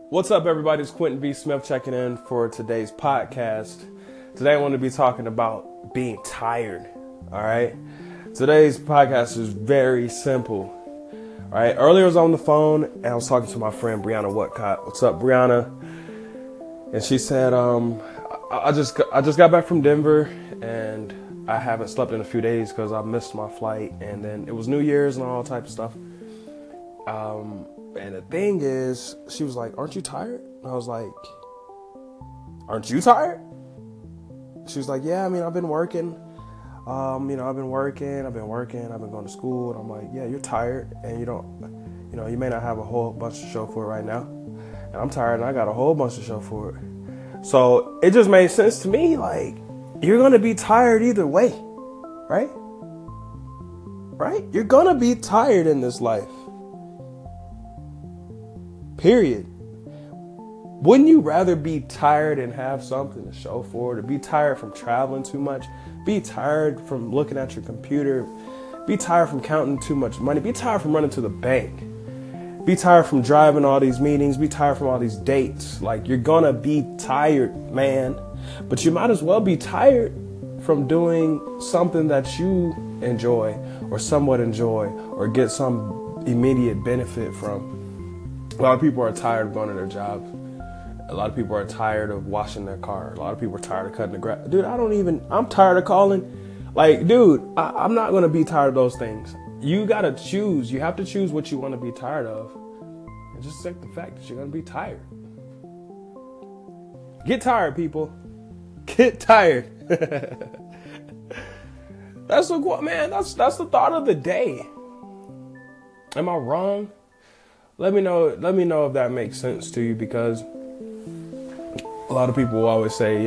What's up, everybody? It's Quentin B. Smith checking in for today's podcast. Today I want to be talking about being tired, all right? Today's podcast is very simple, all right? Earlier I was on the phone and I was talking to my friend Brianna Whatcott. What's up, Brianna? And she said, I just got back from Denver and I haven't slept in a few days because I missed my flight. And then it was New Year's and all types of stuff. And the thing is, she was like, aren't you tired? And I was like, aren't you tired? She was like, yeah, I mean, I've been working. I've been going to school. And I'm like, yeah, you're tired. And you may not have a whole bunch to show for it right now. And I'm tired and I got a whole bunch to show for it. So it just made sense to me. Like, you're going to be tired either way, right? Right? You're going to be tired in this life. Period. Wouldn't you rather be tired and have something to show for it? Or be tired from traveling too much? Be tired from looking at your computer? Be tired from counting too much money? Be tired from running to the bank? Be tired from driving all these meetings? Be tired from all these dates? Like, you're gonna be tired, man. But you might as well be tired from doing something that you enjoy or somewhat enjoy or get some immediate benefit from. A lot of people are tired of going to their jobs. A lot of people are tired of washing their car. A lot of people are tired of cutting the grass. Dude, I'm tired of calling. Like, dude, I'm not going to be tired of those things. You got to choose. You have to choose what you want to be tired of. And just accept the fact that you're going to be tired. Get tired, people. Get tired. That's the thought of the day. Am I wrong? Let me know if that makes sense to you, because a lot of people will always say,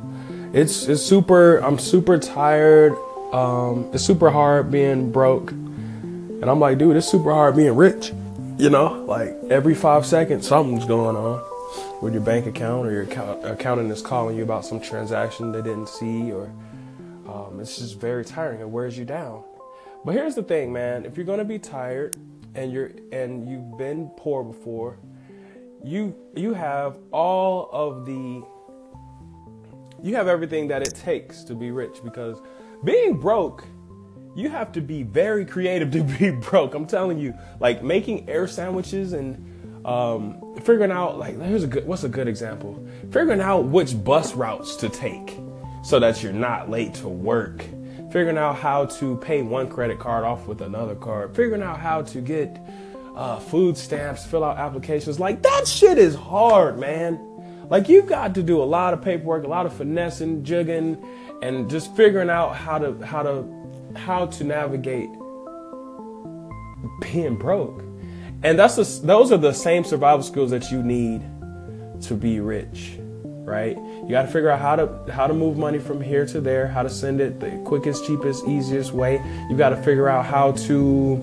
I'm super tired. It's super hard being broke. And I'm like, dude, it's super hard being rich. Like every 5 seconds, something's going on with your bank account, or your accountant is calling you about some transaction they didn't see, or it's just very tiring. It wears you down. But here's the thing, man. If you're going to be tired, and you've been poor before, you have everything that it takes to be rich, because being broke, you have to be very creative to be broke. I'm telling you, like making air sandwiches and figuring out, like, what's a good example? Figuring out which bus routes to take so that you're not late to work. Figuring out how to pay one credit card off with another card. Figuring out how to get food stamps, fill out applications. Like, that shit is hard, man. Like, you've got to do a lot of paperwork, a lot of finessing, jigging, and just figuring out how to navigate being broke. And those are the same survival skills that you need to be rich. Right? You got to figure out how to move money from here to there, how to send it the quickest, cheapest, easiest way. You got to figure out how to,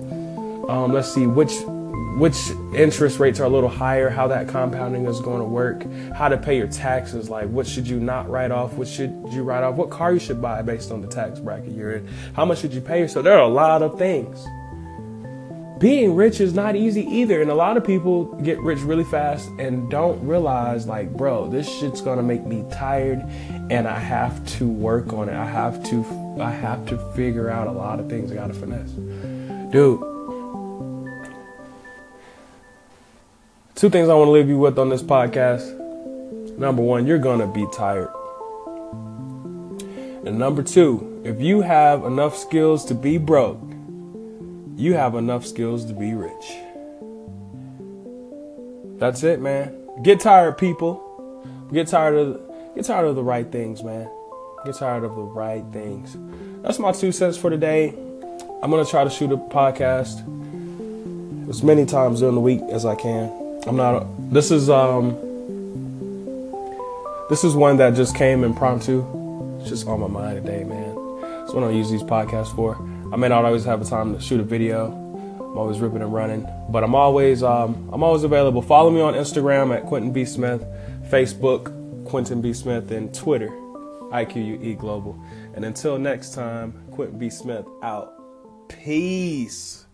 which interest rates are a little higher, how that compounding is going to work, how to pay your taxes, like what should you not write off, what should you write off, what car you should buy based on the tax bracket you're in, how much should you pay. So there are a lot of things. Being rich is not easy either. And a lot of people get rich really fast and don't realize, like, bro, this shit's going to make me tired and I have to work on it. I have to figure out a lot of things I got to finesse. Dude, 2 things I want to leave you with on this podcast. Number 1, you're going to be tired. And number 2, if you have enough skills to be broke, you have enough skills to be rich. That's it, man. Get tired, people. Get tired of the right things, man. Get tired of the right things. That's my 2 cents for today. I'm gonna try to shoot a podcast as many times during the week as I can. This is one that just came impromptu. It's just on my mind today, man. That's what I use these podcasts for. I may not always have the time to shoot a video. I'm always ripping and running, but I'm always available. Follow me on Instagram at Quentin B. Smith, Facebook, Quentin B. Smith, and Twitter, IQUE Global. And until next time, Quentin B. Smith out. Peace.